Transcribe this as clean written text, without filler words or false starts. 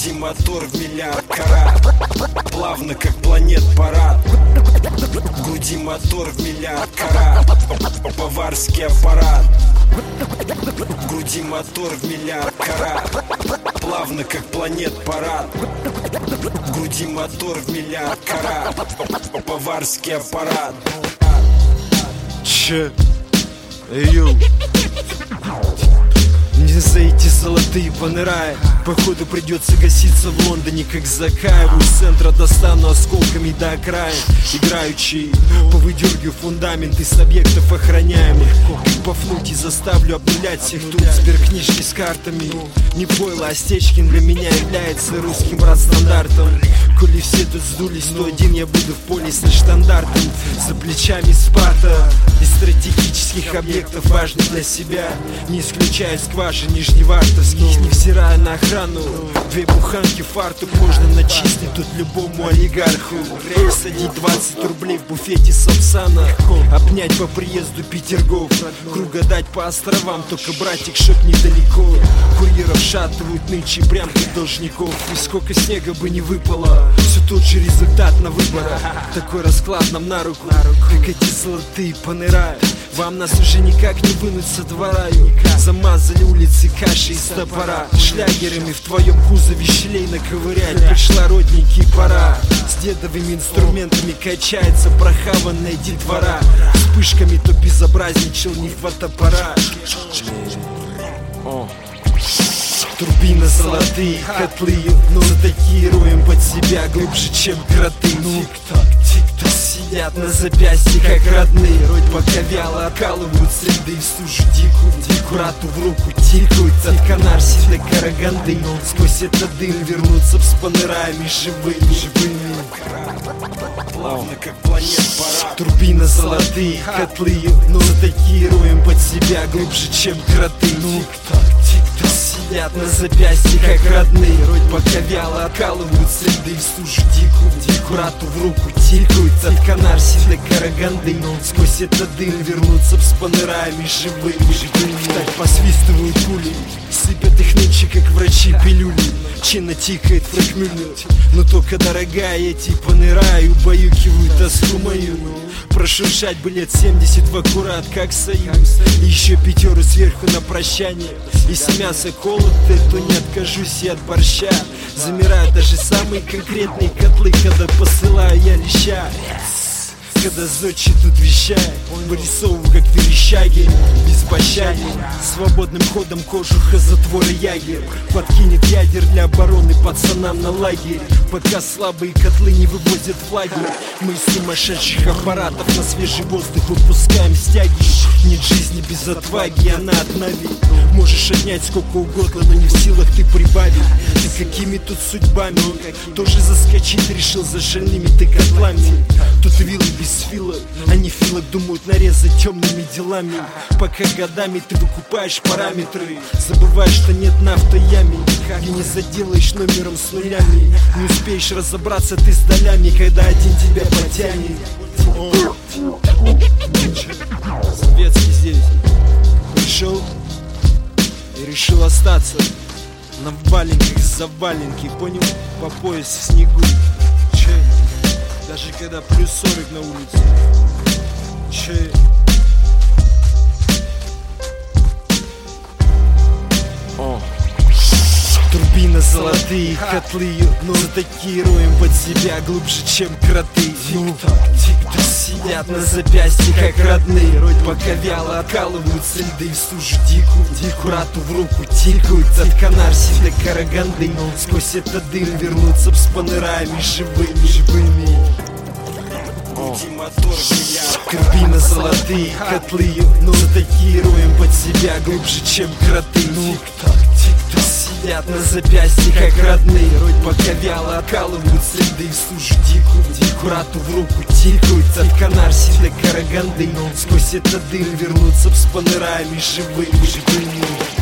груди мотор в миллиард карат, плавно как планет парад. В груди мотор в миллиард карат, баварский аппарат. В груди мотор в миллиард карат, плавно как планет парад. В груди мотор в миллиард карат, баварский аппарат. Че? Эй, не за эти золотые понырая. Походу придется гаситься в Лондоне, как Закаеву. Из центра достану осколками до окраин. Играючи, повыдергиваю фундаменты с объектов охраняемых. Как по фнути заставлю обнулять всех тут. Сберкнижки с картами. Не пойло, а Стечкин для меня является русским брат-стандартом. Коли все тут сдулись, то один я буду в поле со штандартом. За плечами Спарта. Из стратегических объектов важных для себя, не исключая скважин нижневартовских, невзирая на охрану. 2 буханки фартук можно начистить тут любому олигарху. Садить 20 рублей в буфете Сапсана, обнять по приезду Петергоф, круга дать по островам, только братик чтоб недалеко. Курьеров шатывают нынче прям как должников. И сколько снега бы не выпало, все тот же результат на выборах. Такой расклад нам на руку, как эти золотые понырают. Вам нас уже никак не вынуть со двора. Замазали улицы кашей из топора. Шлягерами в твоем кузове щелей наковырять пришла, родненький, пора. С дедовыми инструментами качается прохаванная детвора. Вспышками то безобразничал не фотоаппарат. Турбины золотые, котлы, но за такие роем под себя глубже, чем кроты. Тик-так, сидят на запястье, как родные. Роть пока вяло окалывают среды в стужу дикую. Курату в руку тикают от Канарси до Караганды. Сквозь этот дым вернуться с панорами живыми. Плавно как планет парад. Турбины золотые, котлы, но за такие роем под себя глубже, чем кроты. Тик-так, сидят на запястье, как родные. Роть пока вяло окалывают среды в стужу дикую. Курату в руку тикают от Канарси до Караганды. Сквозь этот дым вернуться с панорами живыми. Так посвистывают пули, сыпят их нынче, как врачи, пилюли. Чинно тикает фрагмюллер, но только дорогая, эти поныраю, убаюкивают тоску мою. Прошуршать бы лет 70 в аккурат, как союз. И еще 5 сверху на прощание. Если мясо колотое, то не откажусь и от борща. Замирают даже самые конкретные котлы, когда посылаю я леща. Когда зодчий тут вещает, вырисовываю как верещаги, беспощаден. Свободным ходом кожуха затвора ягер подкинет ядер для обороны пацанам на лагерь. Пока слабые котлы не вывозят флаги, мы из сумасшедших аппаратов на свежий воздух выпускаем стяги. Нет жизни без отваги, она от нави. Можешь отнять сколько угодно, но не в силах ты прибавить. Ты какими тут судьбами? Тоже заскочить решил за шальными ты котлами. Тут вилы без филок, они филок думают нарезать темными делами. Пока годами ты выкупаешь параметры, забываешь, что нет на автояме. И не заделаешь номером с нулями. Не успеешь разобраться ты с долями, когда один тебя потянет. Советский здесь пришел и решил остаться на валенках за валенки, понял? По пояс в снегу. Даже когда плюс 40 на улице. Турбины золотые, котлы, но за такие роем под себя глубже, чем кроты. Тик-так, сидят на запястье, как родные. Роть пока вяло окалывают среды в стужу дикую. Курату в руку тикают от Канарси до Караганды. Сквозь этот дым вернуться с панорами живыми. Турбины золотые, котлы, но за такие роем под себя глубже, чем кроты. Тик-так, сидят на запястье, как родные. Роть пока вяло окалывают среды в стужу дикую. Курату в руку тикают от Канарси до Караганды. Сквозь этот дым вернуться с панорами живыми.